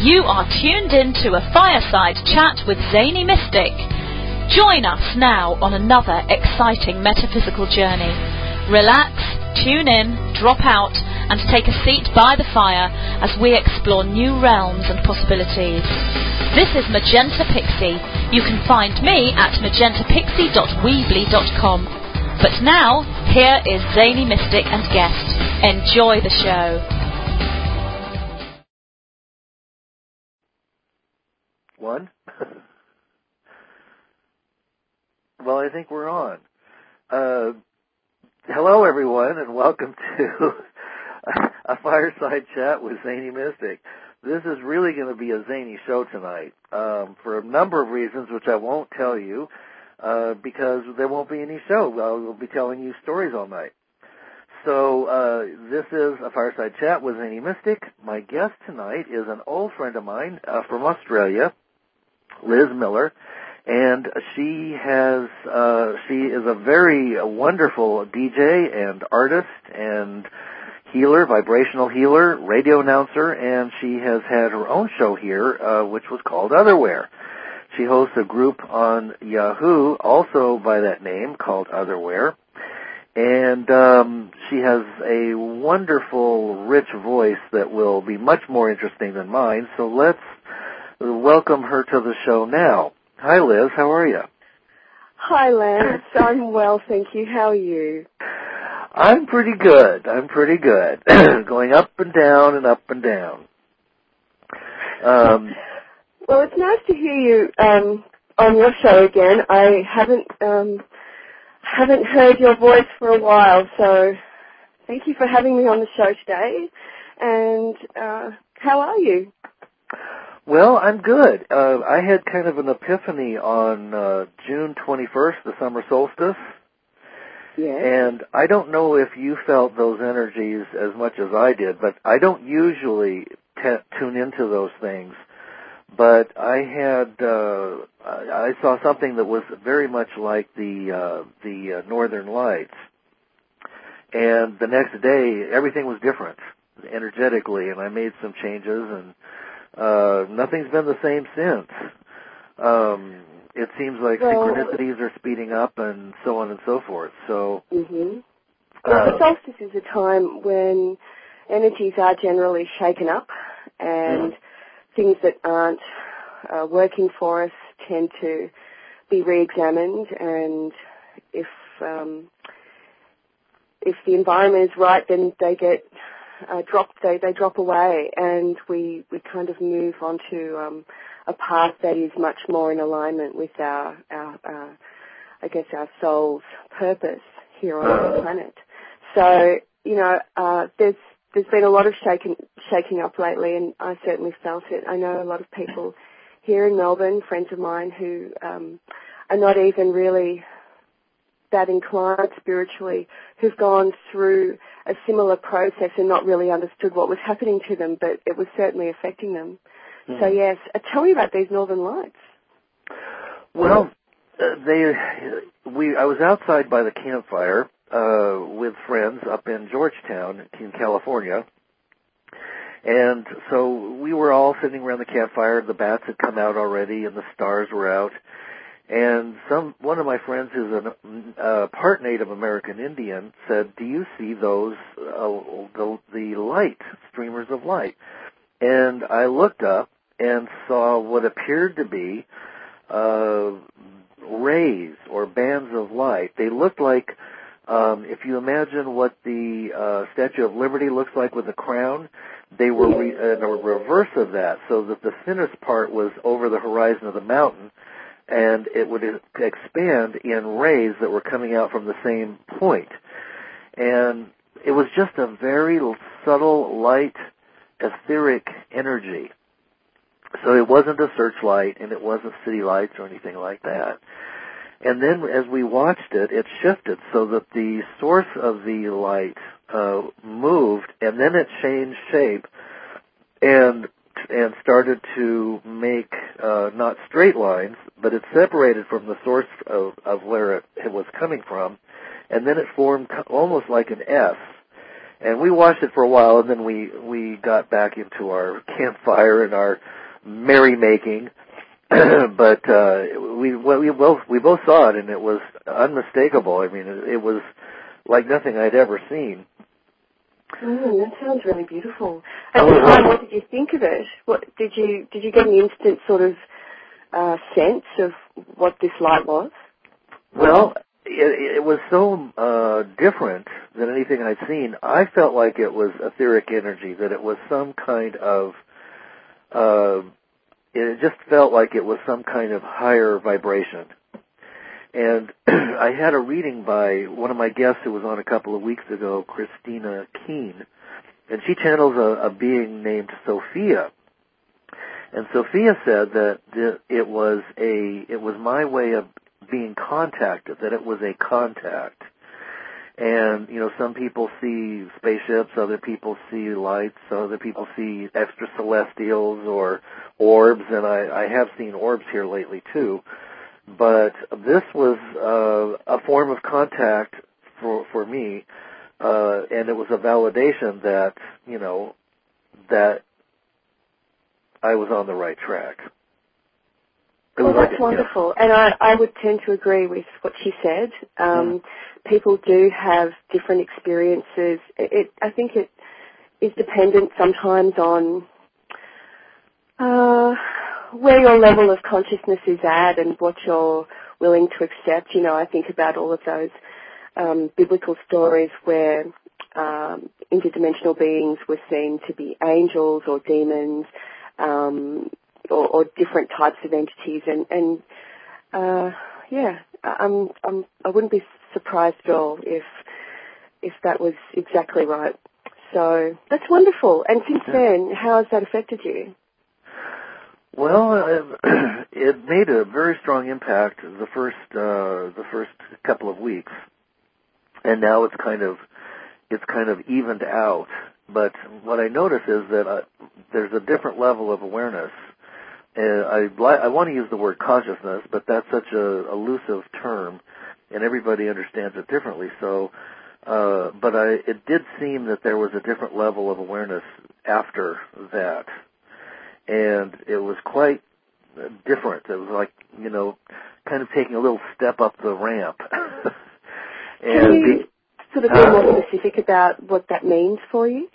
You are tuned in to a fireside chat with Zany Mystic. Join us now on another exciting metaphysical journey. Relax, tune in, drop out, and take a seat by the fire as we explore new realms and possibilities. This is Magenta Pixie. You can find me at magentapixie.weebly.com. But now, here is Zany Mystic and guest. Enjoy the show. One? Well, I think we're on. Hello, everyone, and welcome to a fireside chat with Zany Mystic. This is really going to be a zany show tonight for a number of reasons, which I won't tell you because there won't be any show. We'll be telling you stories all night. So this is a fireside chat with Zany Mystic. My guest tonight is an old friend of mine from Australia, Liz Miller, and she is a very wonderful DJ and artist and healer, vibrational healer, radio announcer, and she has had her own show here, which was called Otherwhere. She hosts a group on Yahoo, also by that name, called Otherwhere, and she has a wonderful, rich voice that will be much more interesting than mine, so let's welcome her to the show now. Hi, Liz. How are you? Hi, Lance. I'm well, thank you. How are you? I'm pretty good. Going up and down and up and down. Well, it's nice to hear you on your show again. I haven't heard your voice for a while, so thank you for having me on the show today. And how are you? Well, I'm good. I had kind of an epiphany on June 21st, the summer solstice. Yes. And I don't know if you felt those energies as much as I did, but I don't usually tune into those things. But I saw something that was very much like the Northern Lights. And the next day, everything was different energetically, and I made some changes, and nothing's been the same since. It seems like synchronicities are speeding up and so on and so forth. So, Well, the solstice is a time when energies are generally shaken up and things that aren't working for us tend to be re-examined, and if the environment is right, then they get dropped. They drop away, and we kind of move onto a path that is much more in alignment with our soul's purpose here on the planet. So, there's been a lot of shaking up lately, and I certainly felt it. I know a lot of people here in Melbourne, friends of mine, who are not even really that inclined spiritually, who've gone through a similar process and not really understood what was happening to them, but it was certainly affecting them. Mm-hmm. So yes, tell me about these Northern Lights. Well, I was outside by the campfire with friends up in Georgetown in California, and so we were all sitting around the campfire. The bats had come out already, and the stars were out. And one of my friends, who's a part Native American Indian, said, "Do you see those the light streamers of light?" And I looked up and saw what appeared to be rays or bands of light. They looked like, if you imagine what the Statue of Liberty looks like with a crown, they were in a reverse of that, so that the thinnest part was over the horizon of the mountain, and it would expand in rays that were coming out from the same point. And it was just a very subtle, light, etheric energy. So it wasn't a searchlight, and it wasn't city lights or anything like that. And then as we watched it, it shifted so that the source of the light moved, and then it changed shape and started to make not straight lines, but it separated from the source of where it was coming from, and then it formed almost like an S. And we watched it for a while, and then we got back into our campfire and our merrymaking. But we both saw it, and it was unmistakable. I mean, it was like nothing I'd ever seen. That sounds really beautiful. At the time, what did you think of it? What did you get an instant sort of sense of what this light was? Well, it was so different than anything I'd seen. I felt like it was etheric energy, that it was some kind of, it just felt like it was some kind of higher vibration. And I had a reading by one of my guests who was on a couple of weeks ago, Christina Keene, and she channels a being named Sophia. And Sophia said that it was my way of being contacted, that it was a contact. And, you know, some people see spaceships, other people see lights, other people see extra celestials or orbs, and I have seen orbs here lately too. But this was a form of contact for me, and it was a validation that, you know, that I was on the right track. Well, that's wonderful, and I would tend to agree with what she said. People do have different experiences. I think it is dependent sometimes on where your level of consciousness is at and what you're willing to accept. You know, I think about all of those biblical stories where interdimensional beings were seen to be angels or demons, or different types of entities, and I wouldn't be surprised at all if that was exactly right. So that's wonderful. And since then, how has that affected you? Well, it made a very strong impact the first couple of weeks, and now it's kind of evened out. But what I notice is that there's a different level of awareness. I want to use the word consciousness, but that's such a elusive term, and everybody understands it differently. So, but it did seem that there was a different level of awareness after that, and it was quite different. It was like, you know, kind of taking a little step up the ramp. Can you sort of be more specific about what that means for you?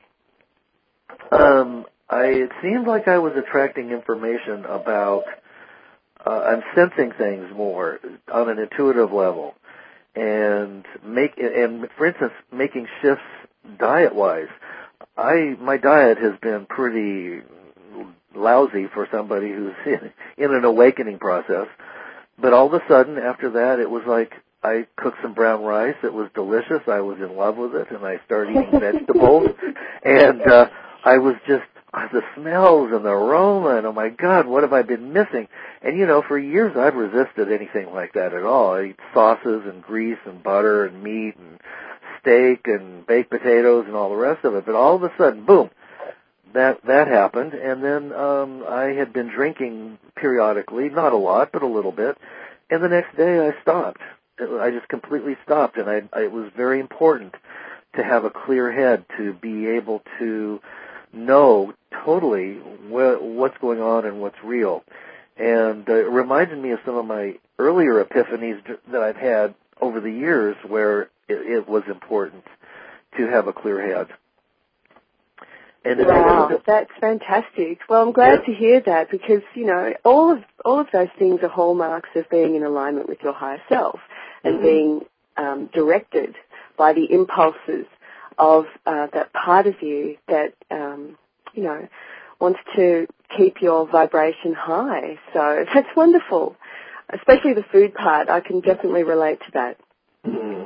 It seemed like I was attracting information about, I'm sensing things more on an intuitive level, and for instance, making shifts diet-wise. My diet has been pretty lousy for somebody who's in an awakening process, but all of a sudden after that, it was like I cooked some brown rice. It was delicious. I was in love with it, and I started eating vegetables, and I was just, the smells and the aroma, and oh my God, what have I been missing? And you know, for years I've resisted anything like that at all. I eat sauces and grease and butter and meat and steak and baked potatoes and all the rest of it. But all of a sudden, boom, that happened. And then I had been drinking periodically, not a lot, but a little bit. And the next day I stopped. I just completely stopped, and it was very important to have a clear head, to be able to know totally what's going on and what's real. And it reminded me of some of my earlier epiphanies that I've had over the years where it was important to have a clear head. And wow, that's fantastic. Well, I'm glad to hear that, because, you know, all of those things are hallmarks of being in alignment with your higher self and being directed by the impulses of that part of you that, you know, wants to keep your vibration high. So that's wonderful, especially the food part. I can definitely relate to that. Mm-hmm.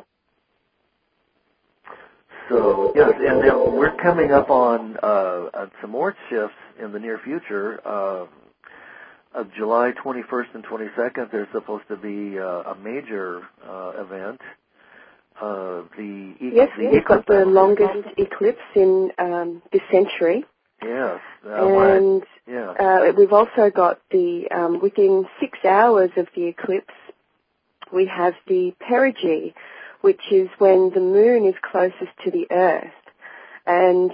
So, yes, and then we're coming up on some more shifts in the near future. Of July 21st and 22nd, there's supposed to be a major event. We've got the longest eclipse in this century. Yes. And we've also got the, within 6 hours of the eclipse, we have the perigee, which is when the moon is closest to the Earth. and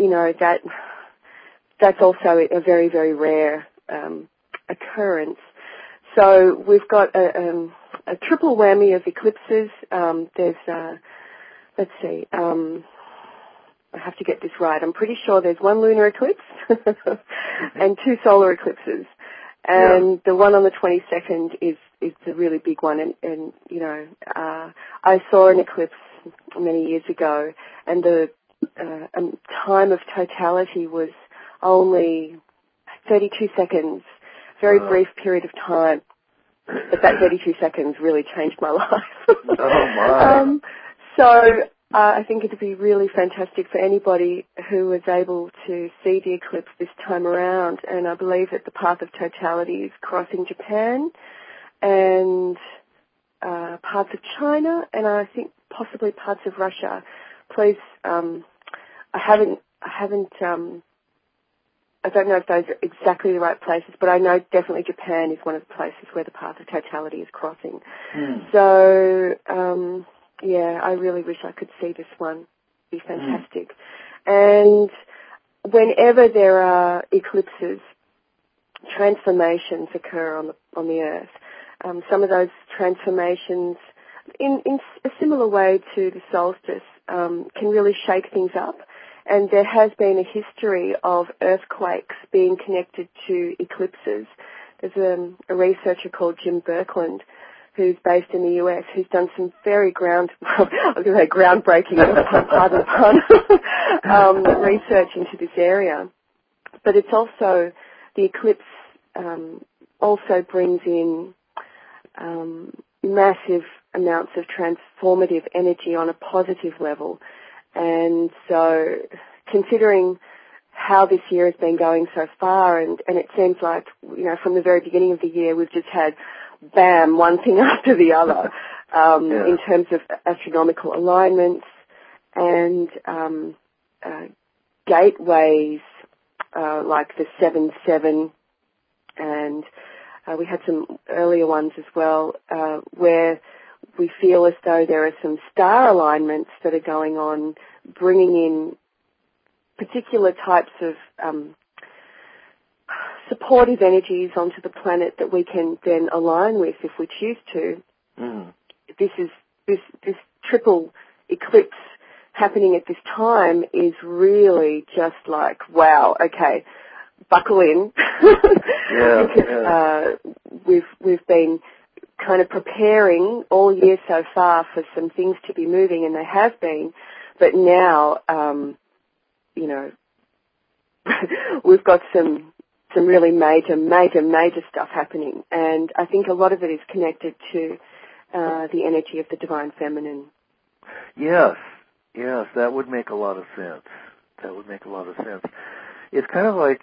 that's also a very, very rare occurrence. So we've got a triple whammy of eclipses. There's let's see. I have to get this right. I'm pretty sure there's one lunar eclipse and 2 solar eclipses. And the one on the 22nd is the really big one. And I saw an eclipse many years ago, and the time of totality was only 32 seconds, very brief period of time. But that 32 seconds really changed my life. Oh, my. So I think it would be really fantastic for anybody who was able to see the eclipse this time around. And I believe that the path of totality is crossing Japan and parts of China, and I think possibly parts of Russia. Please, I don't know if those are exactly the right places, but I know definitely Japan is one of the places where the path of totality is crossing. So, I really wish I could see this one. It'd be fantastic. And whenever there are eclipses, transformations occur on the Earth. Some of those transformations, in a similar way to the solstice, can really shake things up. And there has been a history of earthquakes being connected to eclipses. There's a researcher called Jim Birkeland, who's based in the US, who's done some very groundbreaking, pardon the pun, research into this area. But it's also, the eclipse also brings in massive amounts of transformative energy on a positive level. And so, considering how this year has been going so far, and it seems like, from the very beginning of the year, we've just had, bam, one thing after the other, in terms of astronomical alignments and gateways, like the 7-7, and we had some earlier ones as well, where we feel as though there are some star alignments that are going on, bringing in particular types of supportive energies onto the planet that we can then align with if we choose to. This triple eclipse happening at this time is really just like, wow, okay, buckle in. Because we've been kind of preparing all year so far for some things to be moving, and they have been, but now, we've got some really major stuff happening, and I think a lot of it is connected to the energy of the Divine Feminine. Yes, that would make a lot of sense. It's kind of like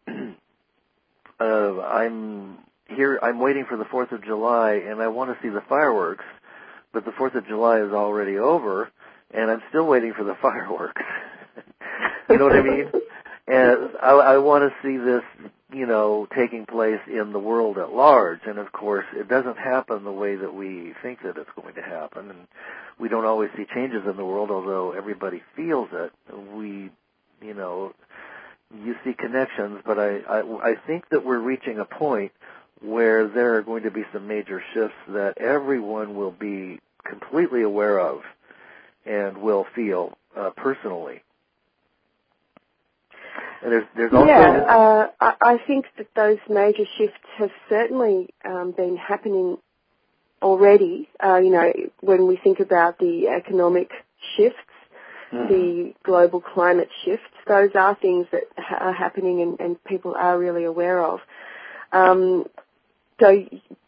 I'm waiting for the 4th of July, and I want to see the fireworks, but the 4th of July is already over, and I'm still waiting for the fireworks. You know what I mean? And I want to see this, taking place in the world at large. And, of course, it doesn't happen the way that we think that it's going to happen. And we don't always see changes in the world, although everybody feels it. You see connections, but I think that we're reaching a point where there are going to be some major shifts that everyone will be completely aware of and will feel personally. And there's also I think that those major shifts have certainly been happening already. When we think about the economic shifts, the global climate shifts, those are things that are happening and people are really aware of. So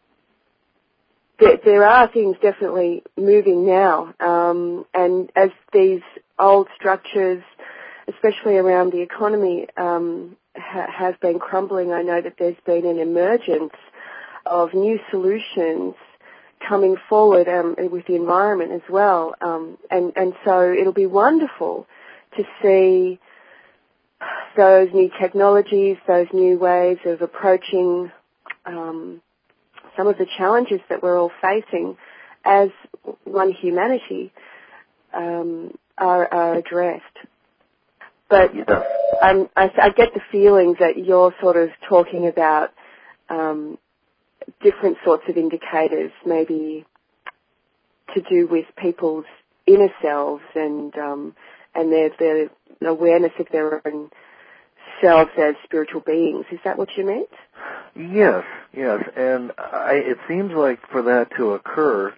there are things definitely moving now, and as these old structures, especially around the economy, have been crumbling, I know that there's been an emergence of new solutions coming forward with the environment as well. And so it'll be wonderful to see those new technologies, those new ways of approaching some of the challenges that we're all facing as one humanity are addressed. But I get the feeling that you're sort of talking about different sorts of indicators, maybe to do with people's inner selves and their awareness of their own selves as spiritual beings. Is that what you meant? Yes, and it seems like for that to occur,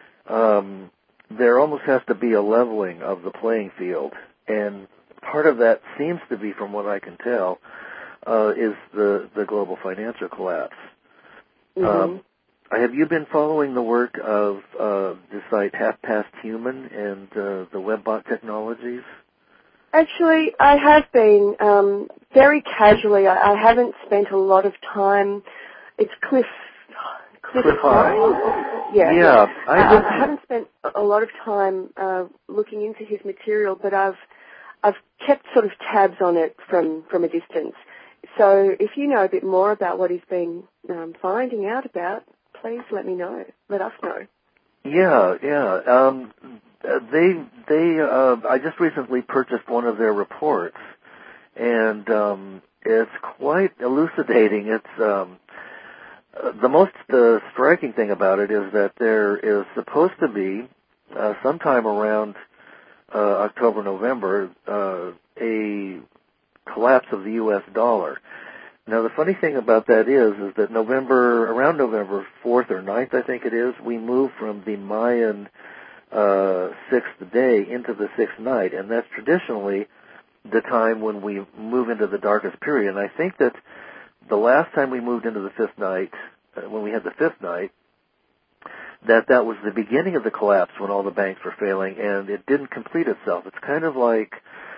there almost has to be a leveling of the playing field, and part of that seems to be, from what I can tell, is the global financial collapse. Mm-hmm. Have you been following the work of the site Half Past Human and the WebBot technologies? Actually, I have been very casually. I haven't spent a lot of time. It's Cliff High. Yeah. I haven't spent a lot of time looking into his material, but I've kept sort of tabs on it from a distance. So if you know a bit more about what he's been finding out about, please let me know. Let us know. Yeah. I just recently purchased one of their reports, and it's quite elucidating. It's the most striking thing about it is that there is supposed to be sometime around October, November, a collapse of the U.S. dollar. Now, the funny thing about that is that around November 4th or 9th, I think it is, we move from the Mayan sixth day into the sixth night, and that's traditionally the time when we move into the darkest period. And I think that the last time we moved into the fifth night, when we had the fifth night, that was the beginning of the collapse when all the banks were failing, and it didn't complete itself. It's kind of like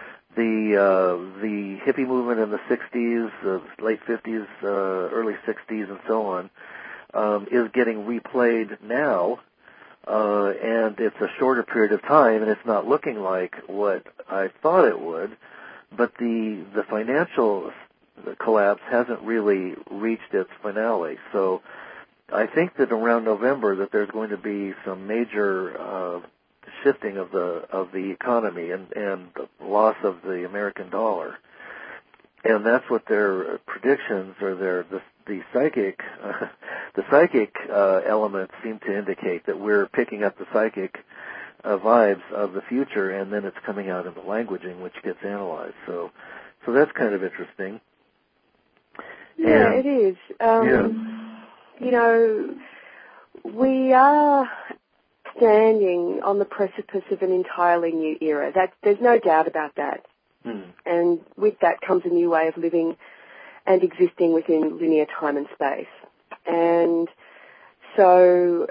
the hippie movement in the 60s, late 50s, early 60s, and so on, is getting replayed now, and it's a shorter period of time, and it's not looking like what I thought it would, but the financial collapse hasn't really reached its finale. So I think that around November that there's going to be some major shifting of the economy and loss of the American dollar, and that's what their predictions or the psychic elements seem to indicate, that we're picking up the psychic vibes of the future, and then it's coming out in the languaging, which gets analyzed. So that's kind of interesting. Yeah, it is. You know, we are standing on the precipice of an entirely new era. There's no doubt about that. And with that comes a new way of living and existing within linear time and space. And so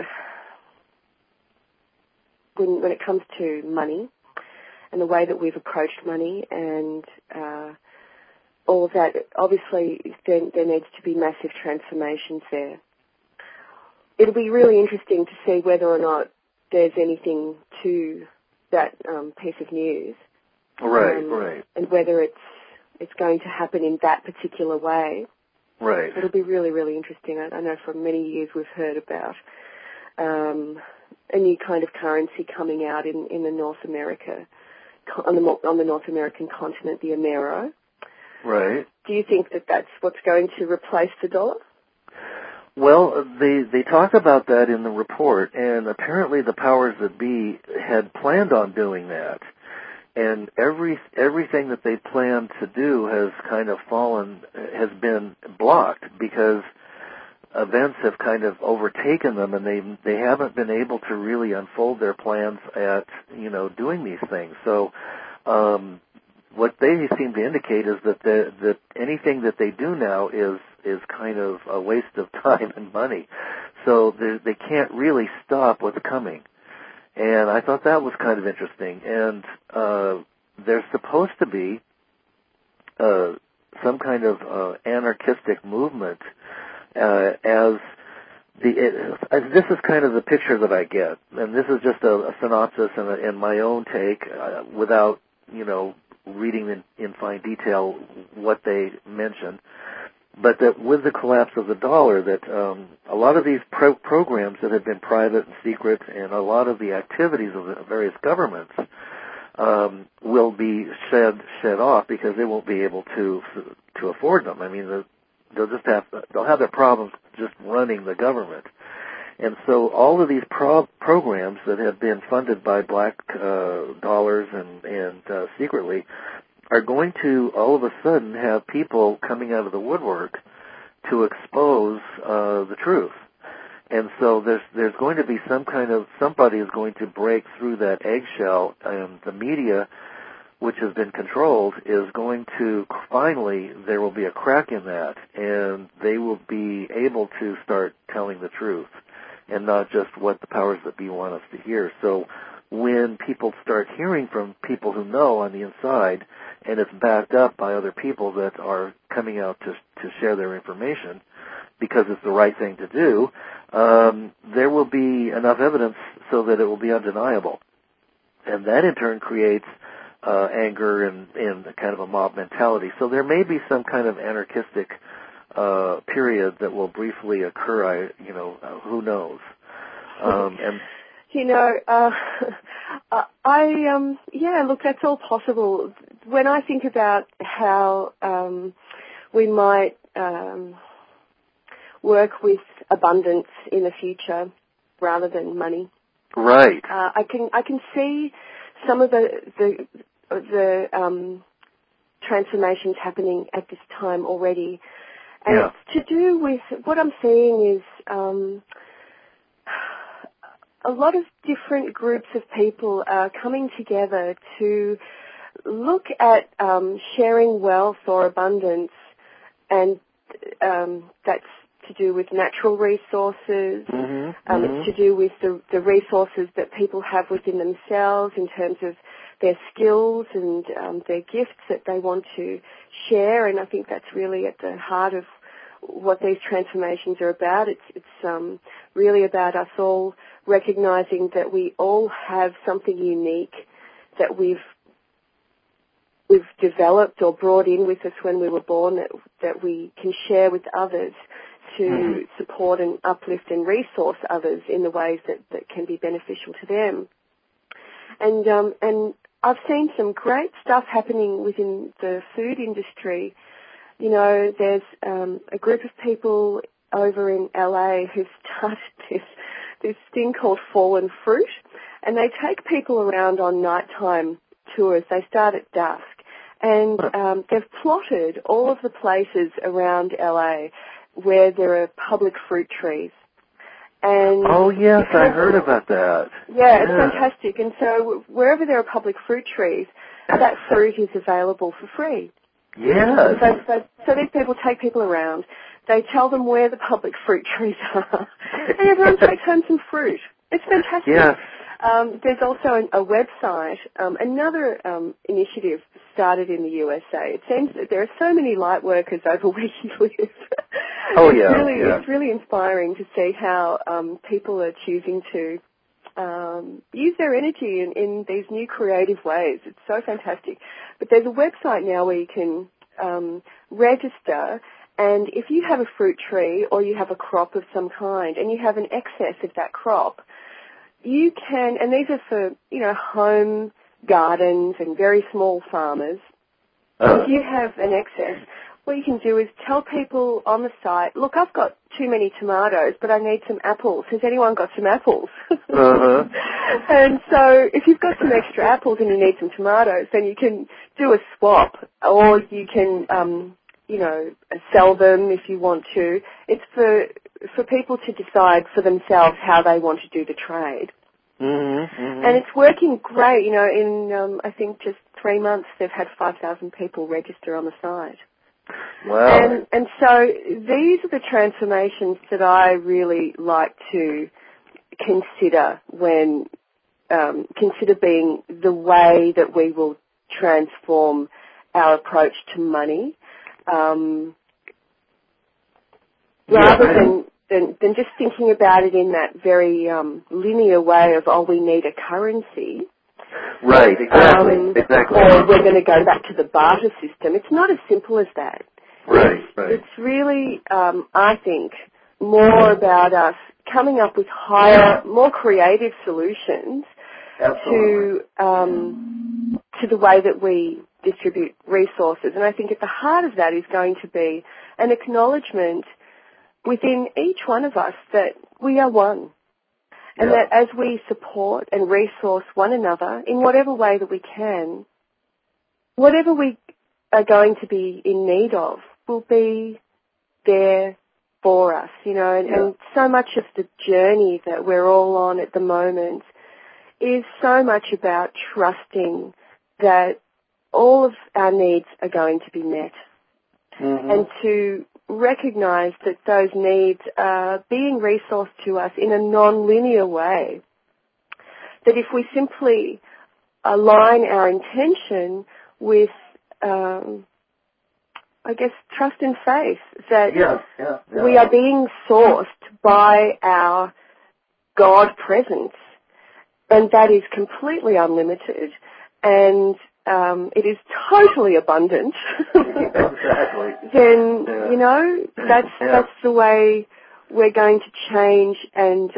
when it comes to money and the way that we've approached money and all of that, obviously there needs to be massive transformations there. It'll be really interesting to see whether or not there's anything to that piece of news. Right. And whether it's going to happen in that particular way. Right. It'll be really, really interesting. I know for many years we've heard about a new kind of currency coming out in the North America, on the North American continent, the Amero. Right. Do you think that that's what's going to replace the dollar? Well, they talk about that in the report, and apparently the powers that be had planned on doing that. And everything that they planned to do has been blocked because events have kind of overtaken them, and they haven't been able to really unfold their plans at doing these things. So what they seem to indicate is that anything that they do now is kind of a waste of time and money. So they can't really stop what's coming. And I thought that was kind of interesting. And there's supposed to be some kind of anarchistic movement as this is kind of the picture that I get. And this is just a synopsis and my own take without, reading in fine detail what they mention. But that with the collapse of the dollar, that a lot of these programs that have been private and secret, and a lot of the activities of the various governments will be shed off because they won't be able to afford them. I mean, they'll have their problems just running the government. And so all of these programs that have been funded by black dollars and secretly are going to all of a sudden have people coming out of the woodwork to expose the truth. And so there's going to be somebody is going to break through that eggshell, and the media, which has been controlled, is going to finally, there will be a crack in that, and they will be able to start telling the truth and not just what the powers that be want us to hear. So when people start hearing from people who know on the inside, and it's backed up by other people that are coming out to share their information because it's the right thing to do, there will be enough evidence so that it will be undeniable. And that in turn creates anger and kind of a mob mentality. So there may be some kind of anarchistic period that will briefly occur. Who knows? Look, that's all possible. When I think about how we might work with abundance in the future rather than money, right? I can see some of the transformations happening at this time already. And it's to do with, what I'm seeing is a lot of different groups of people are coming together to look at sharing wealth or abundance, and that's to do with natural resources. It's to do with the resources that people have within themselves in terms of their skills and their gifts that they want to share, and I think that's really at the heart of what these transformations are about. It's really about us all recognizing that we all have something unique that we've developed or brought in with us when we were born that we can share with others to support and uplift and resource others in the ways that can be beneficial to them. And I've seen some great stuff happening within the food industry. There's a group of people over in LA who've started this thing called Fallen Fruit, and they take people around on nighttime tours. They start at dusk, and they've plotted all of the places around LA where there are public fruit trees. And oh yes, I heard about that. Yeah, it's fantastic. And so wherever there are public fruit trees, that fruit is available for free. Yes. So these people take people around. They tell them where the public fruit trees are, and everyone takes home some fruit. It's fantastic. Yes. There's also a website, another initiative started in the USA. It seems that there are so many light workers over where you live. Oh, yeah. It's really inspiring to see how people are choosing to use their energy in these new creative ways. It's so fantastic. But there's a website now where you can register, and if you have a fruit tree or you have a crop of some kind and you have an excess of that crop, you can, and these are for, home gardens and very small farmers. If you have an excess, what you can do is tell people on the site, look, I've got too many tomatoes, but I need some apples. Has anyone got some apples? And so if you've got some extra apples and you need some tomatoes, then you can do a swap, or you can, sell them if you want to. It's for people to decide for themselves how they want to do the trade. And it's working great. In I think just 3 months they've had 5,000 people register on the site. Wow. And so these are the transformations that I really like to consider when consider being the way that we will transform our approach to money, rather than just thinking about it in that very linear way of, we need a currency. Right, exactly. Or we're going to go back to the barter system. It's not as simple as that. Right. It's really, I think, more about us coming up with higher, more creative solutions to the way that we distribute resources. And I think at the heart of that is going to be an acknowledgement within each one of us that we are one. And that as we support and resource one another in whatever way that we can, whatever we are going to be in need of will be there for us, and so much of the journey that we're all on at the moment is so much about trusting that all of our needs are going to be met, and to recognize that those needs are being resourced to us in a non-linear way. That if we simply align our intention with, trust and faith that we are being sourced by our God presence, and that is completely unlimited, and it is totally abundant. Exactly. Then that's the way we're going to change and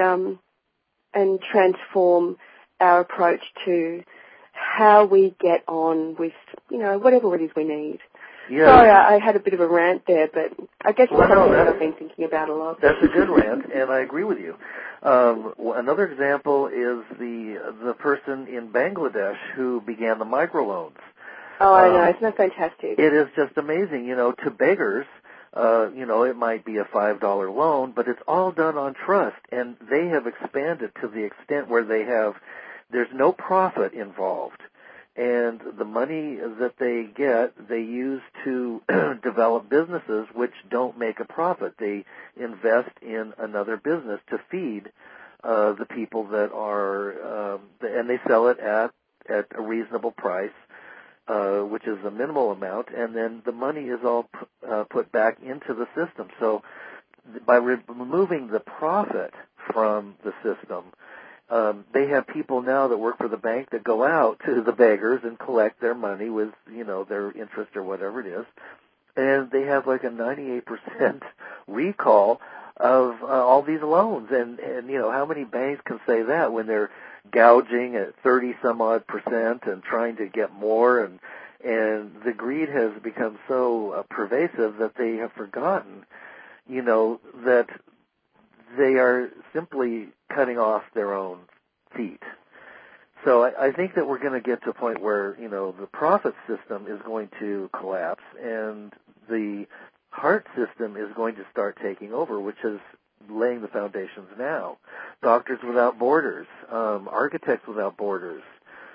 transform our approach to how we get on with whatever it is we need. Yeah. Sorry, I had a bit of a rant there, but I guess it's something that I've been thinking about a lot. That's a good rant, and I agree with you. Another example is the person in Bangladesh who began the microloans. Oh, I know. Isn't that fantastic? It is just amazing. To beggars, it might be a $5 loan, but it's all done on trust, and they have expanded to the extent where there's no profit involved. And the money that they get, they use to develop businesses which don't make a profit. They invest in another business to feed the people that are, and they sell it at a reasonable price, which is a minimal amount, and then the money is all put back into the system. So by removing the profit from the system, they have people now that work for the bank that go out to the beggars and collect their money with, their interest or whatever it is. And they have like a 98% recall of all these loans. And how many banks can say that when they're gouging at 30 some odd percent and trying to get more, and the greed has become so pervasive that they have forgotten, that they are simply cutting off their own feet. So I think that we're going to get to a point where, the profit system is going to collapse and the heart system is going to start taking over, which is laying the foundations now. Doctors Without Borders, Architects Without Borders,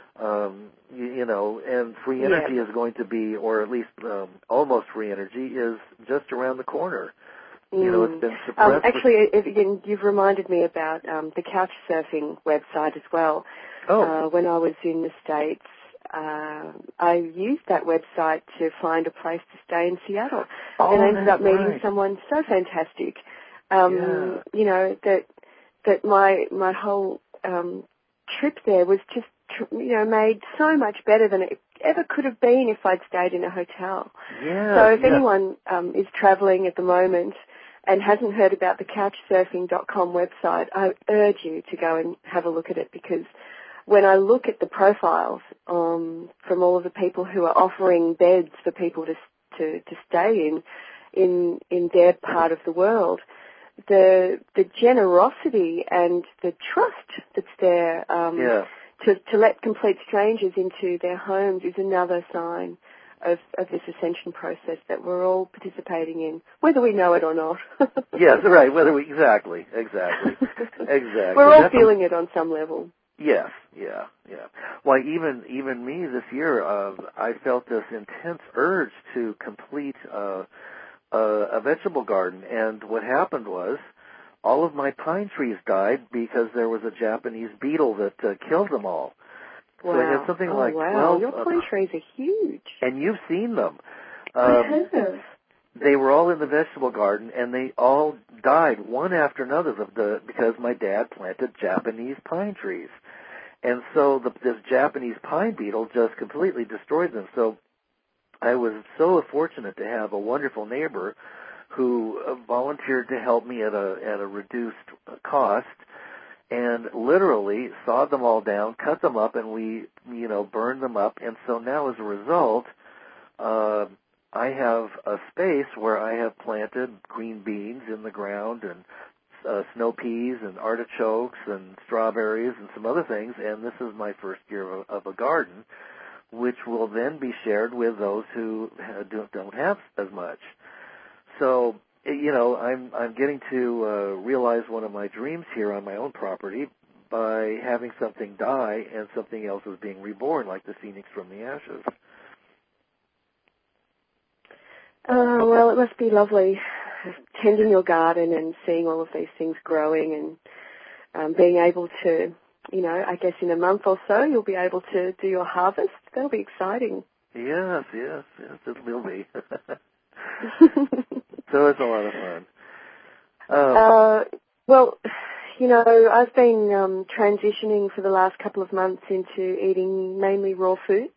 and free energy is going to be, or at least almost free energy, is just around the corner. It's been suppressed. Actually, you've reminded me about the Couchsurfing website as well. Oh. When I was in the States, I used that website to find a place to stay in Seattle, and I ended up meeting someone so fantastic. That my whole trip there was just made so much better than it ever could have been if I'd stayed in a hotel. Yeah. So if anyone is traveling at the moment and hasn't heard about the Couchsurfing.com website, I urge you to go and have a look at it, because when I look at the profiles from all of the people who are offering beds for people to stay in their part of the world, the generosity and the trust that's there to let complete strangers into their homes is another sign of this ascension process that we're all participating in, whether we know it or not. Yes, right. Exactly. We're all feeling it on some level. Yes, yeah. Why, even me this year, I felt this intense urge to complete a vegetable garden, and what happened was all of my pine trees died because there was a Japanese beetle that killed them all. Wow. So I had something like 12. Your pine trees are huge. And you've seen them. I have. They were all in the vegetable garden, and they all died one after another because my dad planted Japanese pine trees. And so this Japanese pine beetle just completely destroyed them. So I was so fortunate to have a wonderful neighbor who volunteered to help me at a reduced cost. and literally sawed them all down, cut them up, and we, burned them up. And so now as a result, I have a space where I have planted green beans in the ground and snow peas and artichokes and strawberries and some other things, and this is my first year of a garden, which will then be shared with those who don't have as much. So, I'm getting to realize one of my dreams here on my own property by having something die and something else is being reborn, like the phoenix from the ashes. Well, it must be lovely tending your garden and seeing all of these things growing and being able to, I guess in a month or so you'll be able to do your harvest. That'll be exciting. Yes, it will be. So it's a lot of fun. Well, I've been transitioning for the last couple of months into eating mainly raw foods.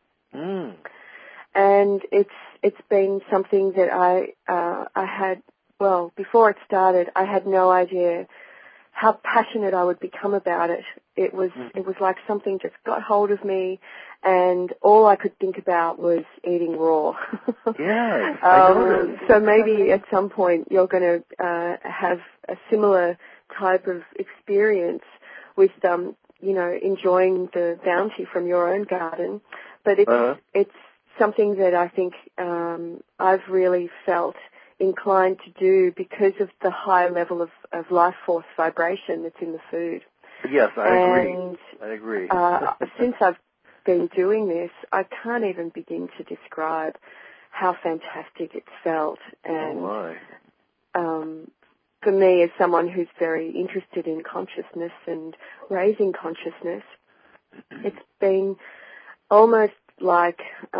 And it's been something that I had, well, before it started, I had no idea how passionate I would become about it. It was like something just got hold of me, and all I could think about was eating raw. Yes, I noticed. So maybe at some point you're going to have a similar type of experience with enjoying the bounty from your own garden. But it's something that I think I've really felt inclined to do because of the high level of life force vibration that's in the food. Yes, I agree. Since I've been doing this, I can't even begin to describe how fantastic it's felt. And for me, as someone who's very interested in consciousness and raising consciousness, it's been almost like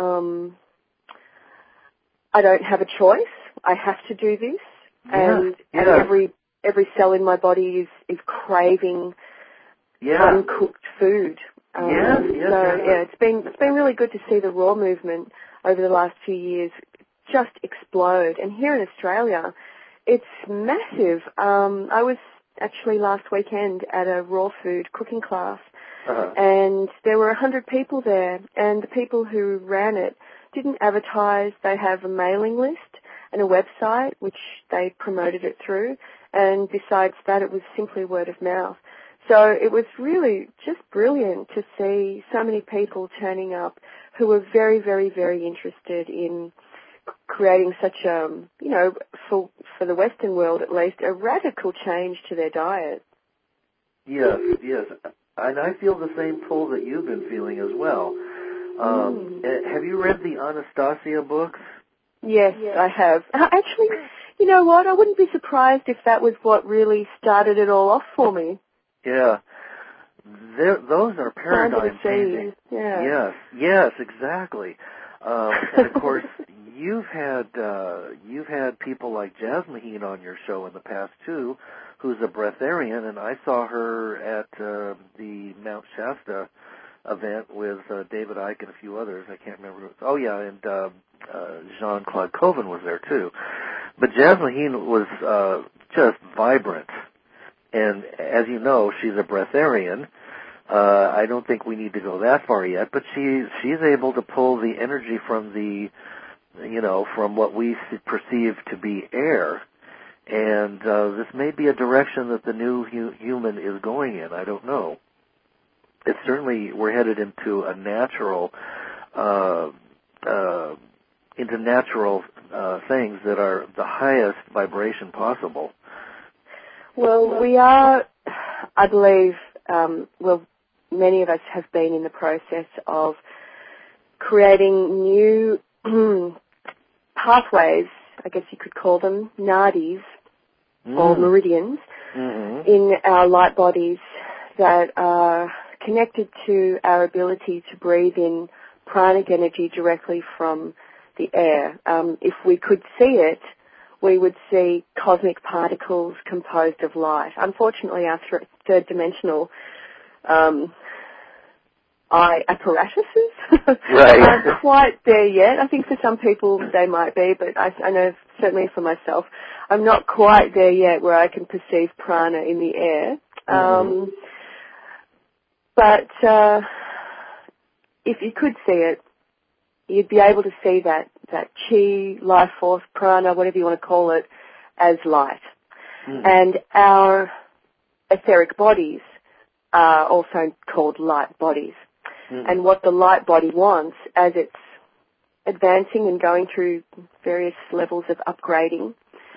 I don't have a choice. I have to do this, and every cell in my body is craving uncooked food. It's been really good to see the raw movement over the last few years just explode. And here in Australia, it's massive. I was actually last weekend at a raw food cooking class, and there were 100 people there, and the people who ran it didn't advertise. They have a mailing list and a website which they promoted it through, and besides that it was simply word of mouth. So it was really just brilliant to see so many people turning up who were very, very, very interested in creating such a, for the Western world at least, a radical change to their diet. Yes. And I feel the same pull that you've been feeling as well. Have you read the Anastasia books? Yes, I have. Actually, you know what? I wouldn't be surprised if that was what really started it all off for me. Yeah. Those are paradigm changing. Yeah. Yes, exactly. And of course, you've had people like Jasmine on your show in the past too, who's a breatharian, and I saw her at the Mount Shasta event with David Icke and a few others. I can't remember. And Jean-Claude Coven was there too. But Jasmine was just vibrant. And as you know, she's a breatharian. I don't think we need to go that far yet, but she's able to pull the energy from from what we perceive to be air. And this may be a direction that the new human is going in. I don't know. It's certainly, we're headed into a natural, things that are the highest vibration possible. Well, we are, I believe, many of us have been in the process of creating new pathways, I guess you could call them, nadis, or meridians, in our light bodies that are connected to our ability to breathe in pranic energy directly from the air. If we could see it, we would see cosmic particles composed of light. Unfortunately, our third dimensional eye apparatuses aren't quite there yet. I think for some people they might be, but I know certainly for myself, I'm not quite there yet where I can perceive prana in the air. But if you could see it, you'd be able to see that chi, life force, prana, whatever you want to call it, as light. And our etheric bodies are also called light bodies. And what the light body wants, as it's advancing and going through various levels of upgrading,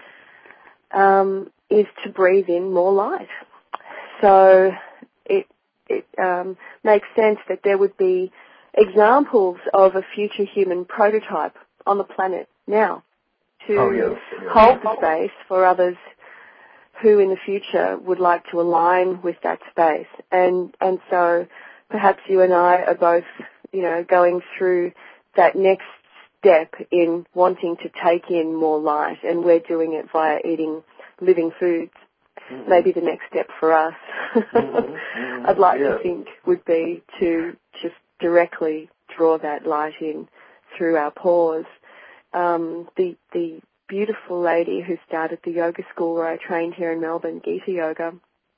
is to breathe in more light. So it makes sense that there would be examples of a future human prototype on the planet now to hold the space for others who in the future would like to align with that space. And so perhaps you and I are both, going through that next step in wanting to take in more light, and we're doing it via eating living foods. Maybe the next step for us, I'd like to think, would be to just directly draw that light in through our pores. The beautiful lady who started the yoga school where I trained here in Melbourne, Gita Yoga,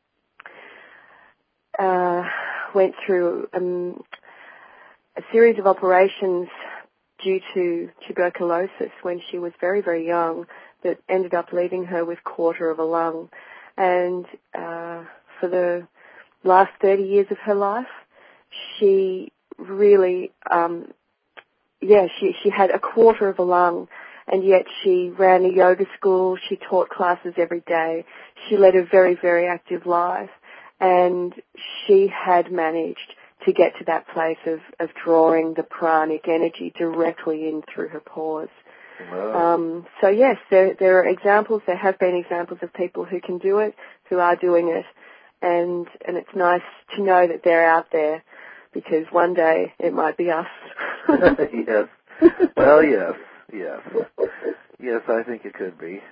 went through a series of operations due to tuberculosis when she was very, very young that ended up leaving her with quarter of a lung. And for the last 30 years of her life, she really, she had a quarter of a lung, and yet she ran a yoga school, she taught classes every day, she led a very, very active life, and she had managed to get to that place of drawing the pranic energy directly in through her pores. Wow. So yes, there are examples, there have been examples of people who can do it, who are doing it, and it's nice to know that they're out there, because one day it might be us. Yes. Well, yes. Yes, I think it could be.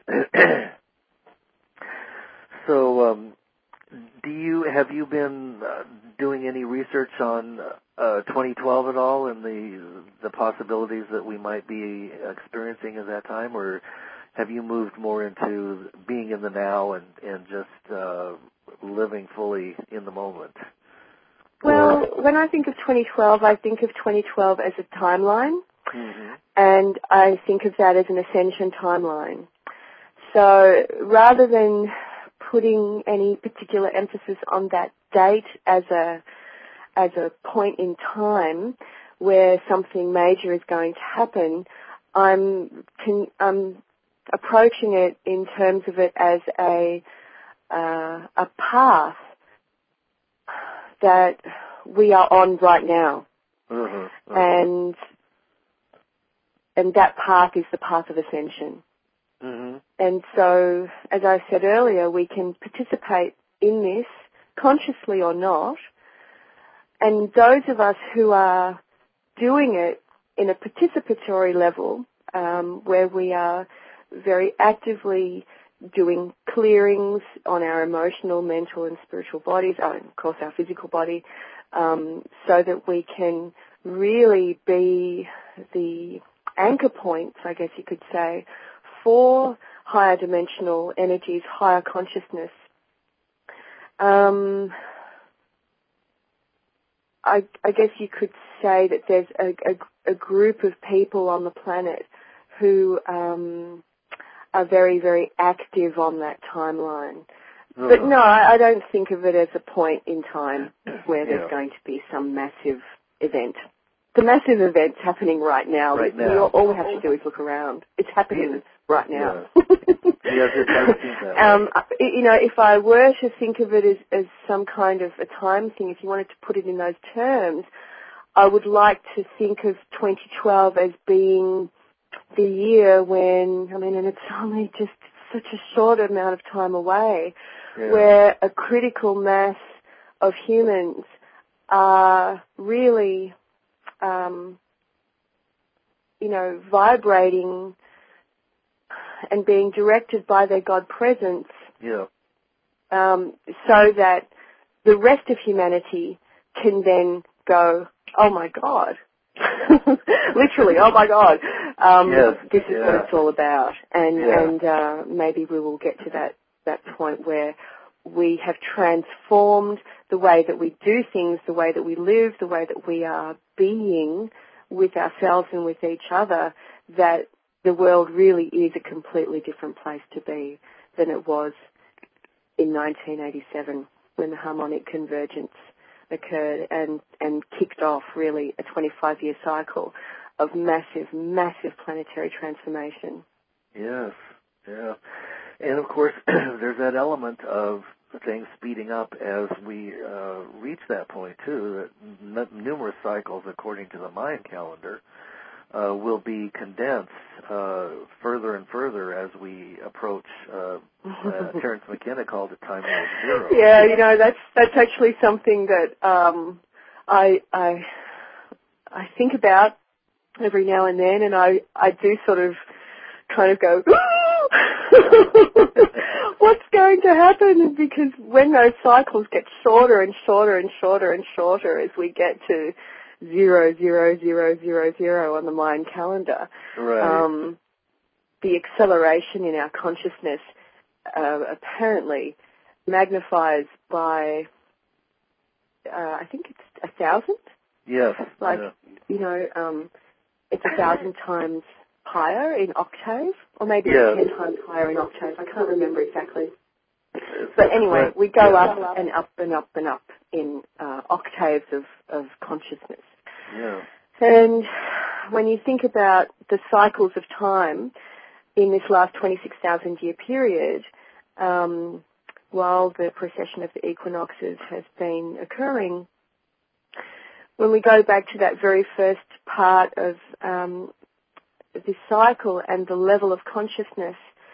So, have you been doing any research on 2012 at all, and the possibilities that we might be experiencing at that time, or have you moved more into being in the now and just living fully in the moment? Well, when I think of 2012, I think of 2012 as a timeline, and I think of that as an ascension timeline. So rather than putting any particular emphasis on that date as a point in time where something major is going to happen, I'm approaching it in terms of it as a path that we are on right now, and that path is the path of ascension. And so, as I said earlier, we can participate in this consciously or not, and those of us who are doing it in a participatory level, where we are very actively doing clearings on our emotional, mental and spiritual bodies, and of course our physical body, so that we can really be the anchor points, I guess you could say, for higher dimensional energies, higher consciousness. I guess you could say that there's a group of people on the planet who are very, very active on that timeline. But no, I don't think of it as a point in time where there's going to be some massive event. The massive event's happening right now. All we have to do is look around. It's happening right now. Yes, it does seem that way. If I were to think of it as some kind of a time thing, if you wanted to put it in those terms, I would like to think of 2012 as being the year when, and it's only just such a short amount of time away, where a critical mass of humans are really, vibrating and being directed by their God presence, so that the rest of humanity can then go, oh my God, literally, oh my God, this is what it's all about, and maybe we will get to that point where we have transformed the way that we do things, the way that we live, the way that we are being with ourselves and with each other, that the world really is a completely different place to be than it was in 1987 when the harmonic convergence occurred and kicked off really a 25-year cycle of massive, massive planetary transformation. Yes, yeah. And of course, there's that element of things speeding up as we reach that point too, that numerous cycles, according to the Mayan calendar, will be condensed further and further as we approach Terence McKenna called it time equals zero. Yeah, that's actually something that I think about every now and then, and I do sort of kind of go, what's going to happen? Because when those cycles get shorter and shorter and shorter and shorter as we get to 0, 0, 0, 0, 0 on the Mayan calendar, right. The acceleration in our consciousness apparently magnifies by, I think it's 1,000. Yes. Like, it's 1,000 times higher in octave, or maybe it's 10 times higher in octave. I can't remember exactly. But anyway, we go up and up and up and up in octaves of consciousness. Yeah. And when you think about the cycles of time in this last 26,000-year period, while the precession of the equinoxes has been occurring, when we go back to that very first part of this cycle and the level of consciousness,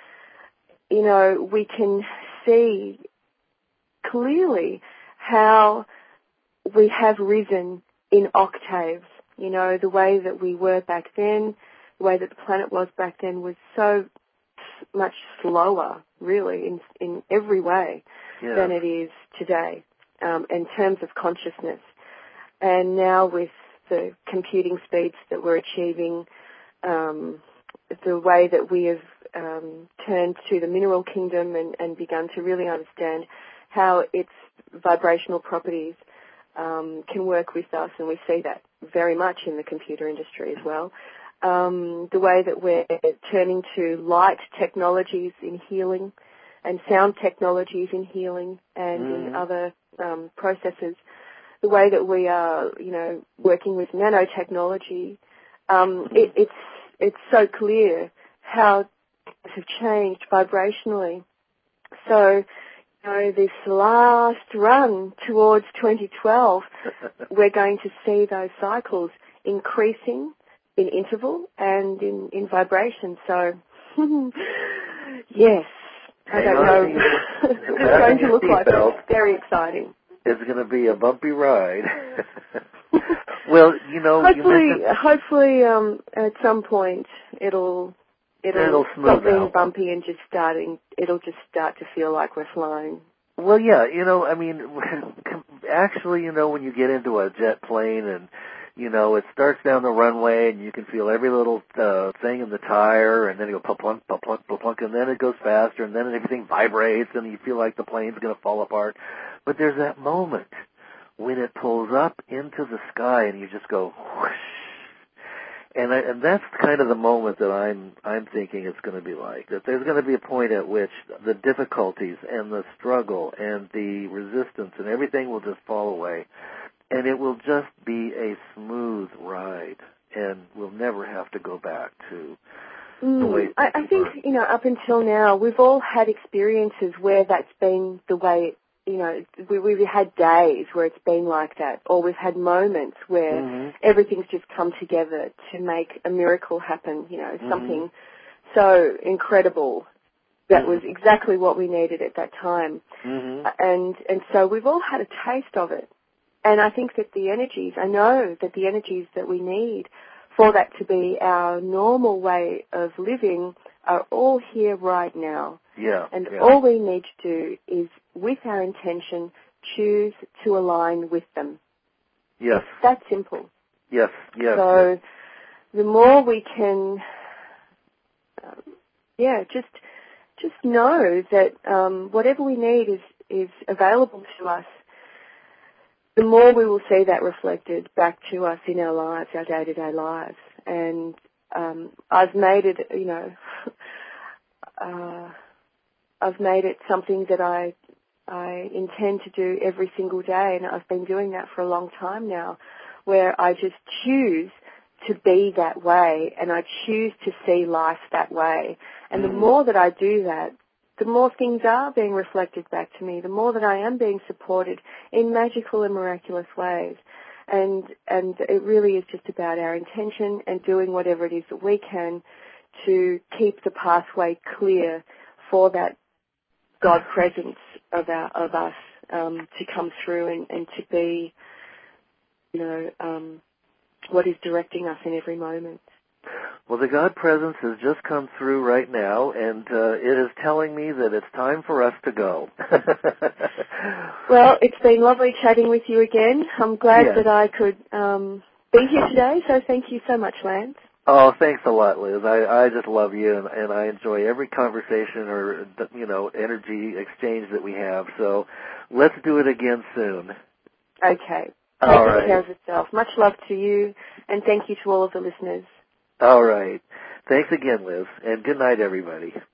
we can see clearly how we have risen in octaves. The way that we were back then, the way that the planet was back then was so much slower, really, in every way than it is today, in terms of consciousness. And now with the computing speeds that we're achieving, the way that we have turned to the mineral kingdom and begun to really understand how its vibrational properties can work with us, and we see that very much in the computer industry as well. The way that we're turning to light technologies in healing and sound technologies in healing and in other processes. The way that we are, working with nanotechnology, it's so clear how things have changed vibrationally. So, this last run towards 2012, we're going to see those cycles increasing in interval and in vibration. So, yes, I don't know what it's going to look like. It's very exciting. It's going to be a bumpy ride. Well, hopefully, at some point it'll smooth stop being out. bumpy and it'll just start to feel like we're flying. Well, yeah, actually, when you get into a jet plane and, it starts down the runway and you can feel every little thing in the tire, and then you go plunk, plunk, plunk, plunk, and then it goes faster, and then everything vibrates and you feel like the plane's going to fall apart. But there's that moment when it pulls up into the sky and you just go whoosh. And that's kind of the moment that I'm thinking it's going to be like. That there's going to be a point at which the difficulties and the struggle and the resistance and everything will just fall away, and it will just be a smooth ride, and we'll never have to go back to the way. I think up until now we've all had experiences where that's been the way. We've had days where it's been like that, or we've had moments where everything's just come together to make a miracle happen, something so incredible that was exactly what we needed at that time. And so we've all had a taste of it. And I think that I know that the energies that we need for that to be our normal way of living are all here right now. And all we need to do is, with our intention, choose to align with them. Yes. It's that simple. Yes. So the more we can, just know that whatever we need is available to us, the more we will see that reflected back to us in our lives, our day-to-day lives. And I've made it, I've made it something that I intend to do every single day, and I've been doing that for a long time now, where I just choose to be that way, and I choose to see life that way. And the more that I do that, the more things are being reflected back to me, the more that I am being supported in magical and miraculous ways. And it really is just about our intention and doing whatever it is that we can to keep the pathway clear for that God presence of us to come through and to be, what is directing us in every moment. Well, the God presence has just come through right now, and it is telling me that it's time for us to go. Well, it's been lovely chatting with you again. I'm glad that I could be here today, so thank you so much, Lance. Oh, thanks a lot, Liz. I just love you, and I enjoy every conversation or, energy exchange that we have. So let's do it again soon. Okay. All Take right. care of yourself. Much love to you, and thank you to all of the listeners. All right. Thanks again, Liz, and good night, everybody.